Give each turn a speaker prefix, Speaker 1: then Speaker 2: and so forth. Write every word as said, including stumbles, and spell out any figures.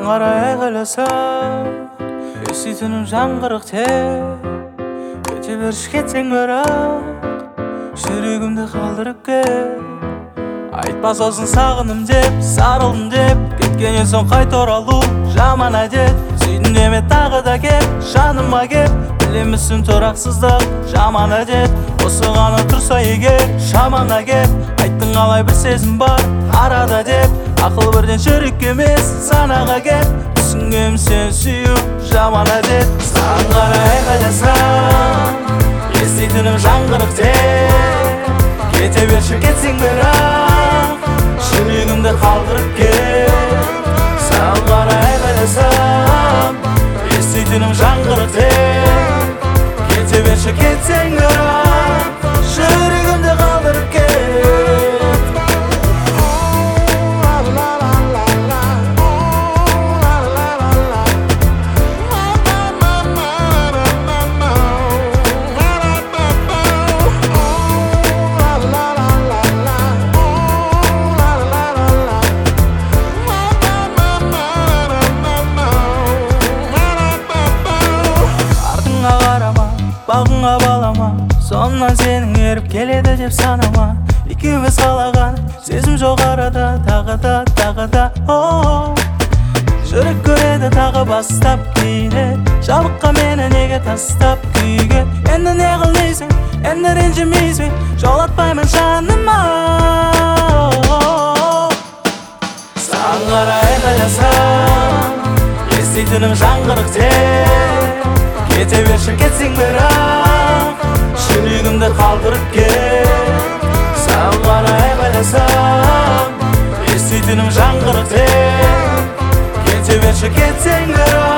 Speaker 1: қарай айғайласам еститінім жаңғырық тек кете берші кетсең бірақ жүрегімді қалдырып кет. Айтпа сосын сағыным деп, сарылдым деп, кеткеннен соң қайта оралу жаман әдет. Сүйдім деме тағы да кеп, жаныма кеп, білемісің тұрақсыздық жаман әдет. Осығаны тұрса егер шамаңа кеп, айттың қалай бір сезім бар арада деп. Ақыл бірден жүрек емес санаға кеп, түсінгем сен сүю жаман әдет. Саған қарай айғайласам еститінім жаңғырық тек кете берші кетсең бірақ жүрегімді қалдырып кет. Саған қарай айғайласам еститінім жаңғырық тек кете берші кетсең бірақ жүрегімді қалдырып кет. Бағыңа балама, соннан сенің еріп келеді деп санама. Екеуміз қалаған сезім жоқ арада, тағы да, тағы да, оу. Жүрек көреді тағы бастап кейде, жабыққа мені неге тастап күйге. Енді не қыл дейсің, енді ренжімейсің, жолатпаймын жаныма. Саған қарай айғайласам еститінім жаңғырық тек кете берші кетсең бірақ жүрегімді қалдырып кет. Саған қарай айғайласам еститінім жаңғырық тек кете берші кетсең бірақ